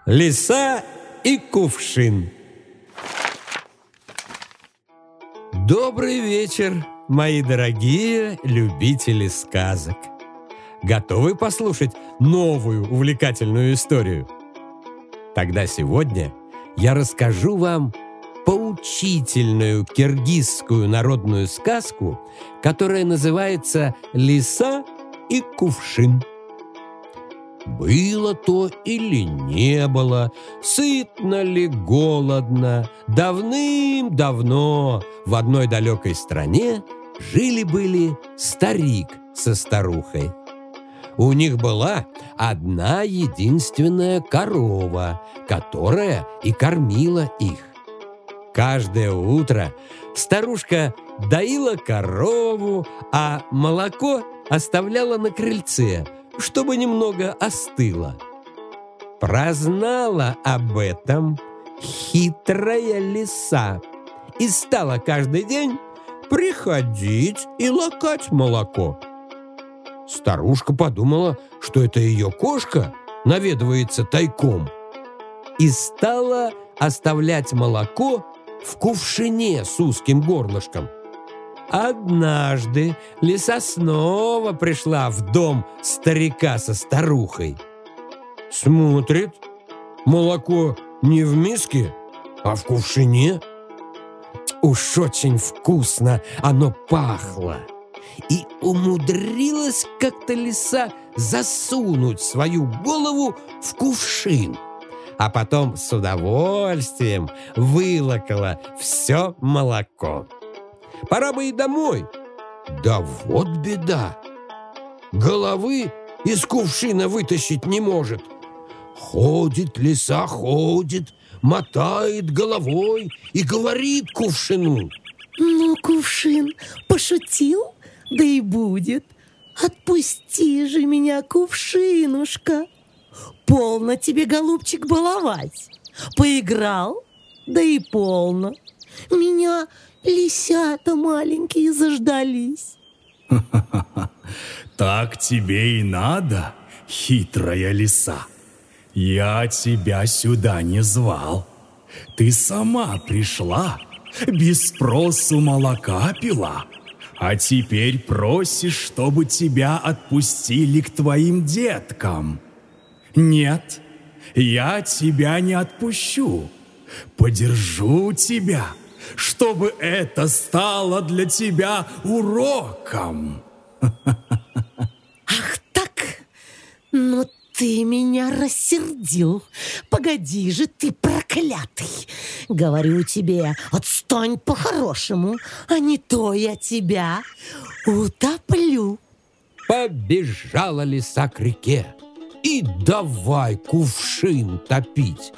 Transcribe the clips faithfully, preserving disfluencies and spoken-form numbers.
Лиса и кувшин. Добрый вечер, мои дорогие любители сказок. Готовы послушать новую увлекательную историю? Тогда сегодня я расскажу вам поучительную киргизскую народную сказку, которая называется «Лиса и кувшин». Было то или не было, сытно ли, голодно, давным-давно в одной далекой стране жили-были старик со старухой. У них была одна единственная корова, которая и кормила их. Каждое утро старушка доила корову, а молоко оставляла на крыльце, чтобы немного остыло. Прознала об этом хитрая лиса и стала каждый день приходить и лакать молоко. Старушка подумала, что это ее кошка наведывается тайком, и стала оставлять молоко в кувшине с узким горлышком. Однажды лиса снова пришла в дом старика со старухой. Смотрит, молоко не в миске, а в кувшине. Уж очень вкусно оно пахло. И умудрилась как-то лиса засунуть свою голову в кувшин, а потом с удовольствием вылокала все молоко. Пора бы и домой. Да вот беда. Головы из кувшина вытащить не может. Ходит лиса, ходит, мотает головой и говорит кувшину: «Ну, кувшин, пошутил? Да и будет. Отпусти же меня, кувшинушка. Полно тебе, голубчик, баловать. Поиграл? Да и полно. Меня лисята маленькие заждались». Так тебе и надо, хитрая лиса. Я тебя сюда не звал. Ты сама пришла, без спросу молока пила, а теперь просишь, чтобы тебя отпустили к твоим деткам. Нет, я тебя не отпущу. Подержу тебя, чтобы это стало для тебя уроком. Ах так? Ну ты меня рассердил. Погоди же ты, проклятый. Говорю тебе, отстань по-хорошему, а не то я тебя утоплю. Побежала лиса к реке и давай кувшин топить.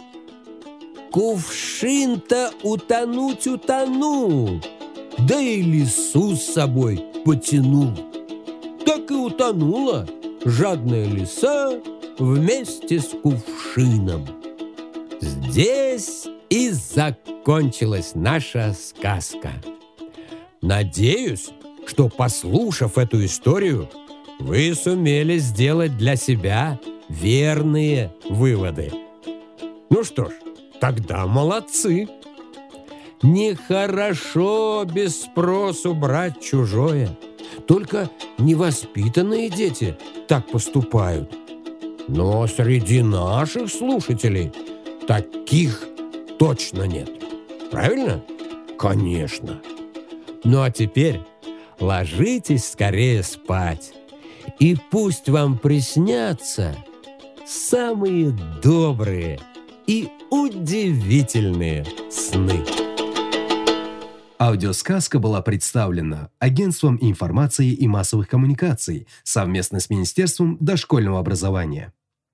Кувшин-то утонуть утонул, да и лису с собой потянул. Так и утонула жадная лиса вместе с кувшином. Здесь и закончилась наша сказка. Надеюсь, что, послушав эту историю, вы сумели сделать для себя верные выводы. Ну что ж, тогда молодцы. Нехорошо без спросу брать чужое. Только невоспитанные дети так поступают. Но среди наших слушателей таких точно нет. Правильно? Конечно. Ну а теперь ложитесь скорее спать. И пусть вам приснятся самые добрые и удивительные сны. Аудиосказка была представлена Агентством информации и массовых коммуникаций совместно с Министерством дошкольного образования.